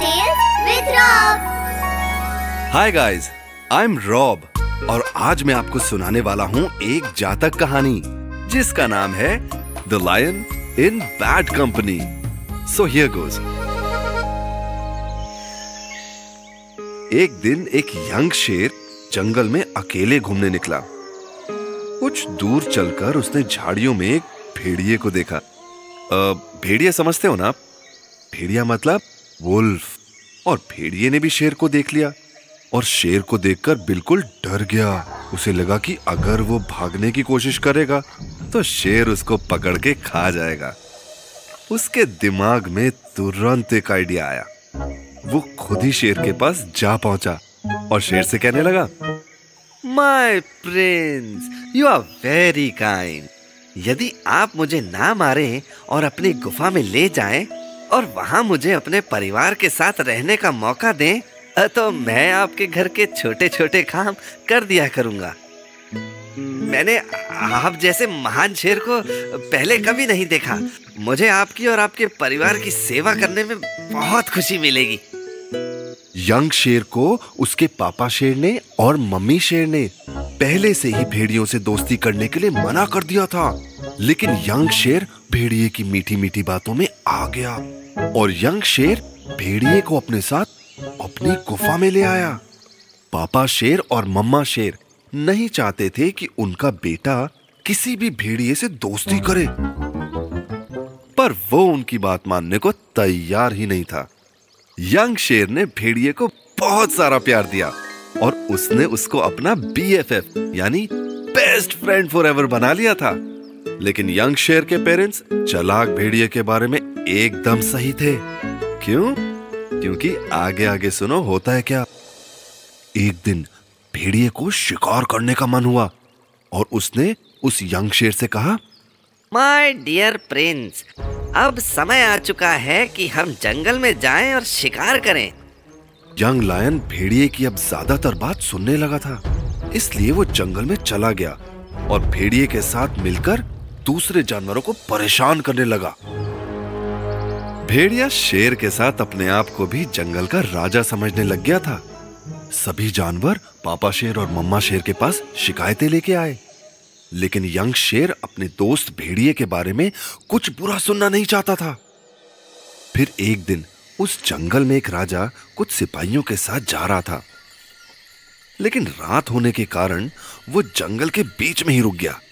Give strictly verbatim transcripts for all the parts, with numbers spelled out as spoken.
Tales with Rob. Hi guys, I am Rob और आज मैं आपको सुनाने वाला हूँ एक जातक कहानी जिसका नाम है the lion in bad company. So here goes. एक दिन एक यंग शेर जंगल में अकेले घूमने निकला. कुछ दूर चलकर उसने झाड़ियों में एक भेड़िए को देखा. भेड़िया समझते हो ना? भेड़िया मतलब वुल्फ. और भेड़िए ने भी शेर को देख लिया और शेर को देखकर बिल्कुल डर गया. उसे लगा कि अगर वो भागने की कोशिश करेगा तो शेर उसको पकड़ के खा जाएगा. उसके दिमाग में तुरंत एक आइडिया आया. वो खुद ही शेर के पास जा पहुंचा और शेर से कहने लगा, my prince, you are very kind. यदि आप मुझे ना मारें और अपनी गुफा में ले जाएं और वहां मुझे अपने परिवार के साथ रहने का मौका दें तो मैं आपके घर के छोटे छोटे काम कर दिया करूंगा. मैंने आप जैसे महान शेर को पहले कभी नहीं देखा. मुझे आपकी और आपके परिवार की सेवा करने में बहुत खुशी मिलेगी. यंग शेर को उसके पापा शेर ने और मम्मी शेर ने पहले से ही भेड़ियों से दोस्ती करने के लिए मना कर दिया था. लेकिन यंग शेर भेड़िए की मीठी मीठी बातों में आ गया और यंग शेर भेड़िए को अपने साथ अपनी गुफा में ले आया. पापा शेर और मम्मा शेर नहीं चाहते थे कि उनका बेटा किसी भी भेड़िए से दोस्ती करे, पर वो उनकी बात मानने को तैयार ही नहीं था. यंग शेर ने भेड़िए को बहुत सारा प्यार दिया और उसने उसको अपना बी एफ एफ यानी बेस्ट फ्रेंड फॉरएवर बना लिया था. लेकिन यंग शेर के पेरेंट्स चालाक भेड़िए के बारे में एकदम सही थे. क्यों? क्योंकि आगे आगे सुनो होता है क्या. एक दिन भेड़िए को शिकार करने का मन हुआ और उसने उस यंग शेर से कहा, माय डियर प्रिंस, अब समय आ चुका है कि हम जंगल में जाएं और शिकार करें. यंग लायन भेड़िए की अब ज्यादातर बात सुनने लगा था, इसलिए वो जंगल में चला गया और भेड़िए के साथ मिलकर दूसरे जानवरों को परेशान करने लगा. भेड़िया शेर के साथ अपने आप को भी जंगल का राजा समझने लग गया था. सभी जानवर पापा शेर और मम्मा शेर के पास शिकायतें लेके आए, लेकिन यंग शेर अपने दोस्त भेड़िए के बारे में कुछ बुरा सुनना नहीं चाहता था. फिर एक दिन उस जंगल में एक राजा कुछ सिपाहियों के साथ जा रहा था, लेकिन रात होने के कारण वो जंगल के बीच में ही रुक गया.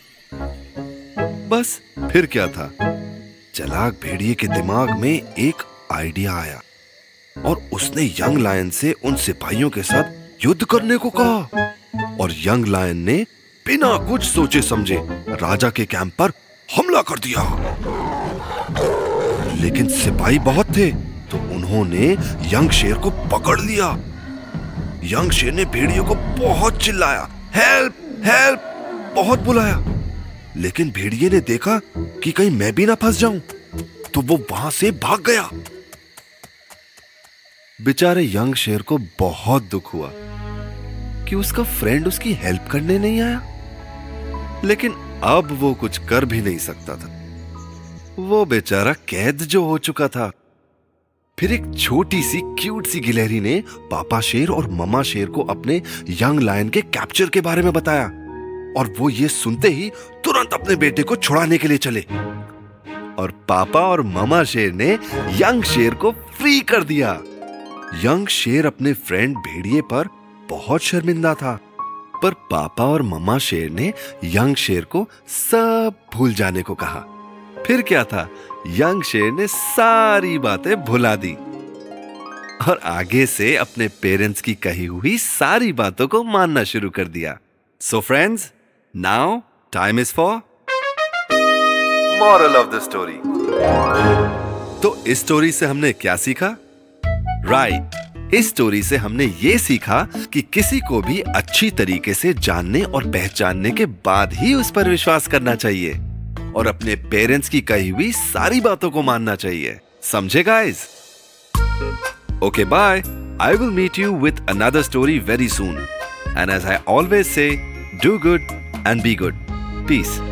बस फिर क्या था, चालाक भेड़िए के दिमाग में एक आइडिया आया और उसने यंग लायन से उन सिपाहियों के साथ युद्ध करने को कहा. और यंग लायन ने बिना कुछ सोचे समझे राजा के कैंप पर हमला कर दिया. लेकिन सिपाही बहुत थे तो उन्होंने यंग शेर को पकड़ लिया. यंग शेर ने भेड़ियों को बहुत चिल्लाया, हेल्प हेल्प, बहुत बुलाया. लेकिन भेड़िए ने देखा कि कहीं मैं भी ना फंस जाऊं, तो वो वहां से भाग गया. बेचारे यंग शेर को बहुत दुख हुआ कि उसका फ्रेंड उसकी हेल्प करने नहीं आया. लेकिन अब वो कुछ कर भी नहीं सकता था. वो बेचारा कैद जो हो चुका था. फिर एक छोटी सी क्यूट सी गिलहरी ने पापा शेर और मम्मा शेर को अपने यंग लायन के कैप्चर के बारे में बताया और वो ये सुनते ही तुरंत अपने बेटे को छुड़ाने के लिए चले. और पापा और मम्मा शेर ने यंग शेर को फ्री कर दिया. यंग शेर अपने फ्रेंड भेड़िए पर बहुत शर्मिंदा था, पर पापा और मम्मा शेर ने यंग शेर को सब भूल जाने को कहा. फिर क्या था, यंग शेर ने सारी बातें भुला दी और आगे से अपने पेरेंट्स की कही हुई सारी बातों को मानना शुरू कर दिया. So friends, now time is for moral of the story. तो इस स्टोरी से हमने क्या सीखा? Right right. इस स्टोरी से हमने ये सीखा कि किसी को भी अच्छी तरीके से जानने और पहचानने के बाद ही उस पर विश्वास करना चाहिए और अपने पेरेंट्स की कही हुई सारी बातों को मानना चाहिए. समझे guys? Okay bye. I will meet you with another story very soon. And as I always say, do good and be good. Piece.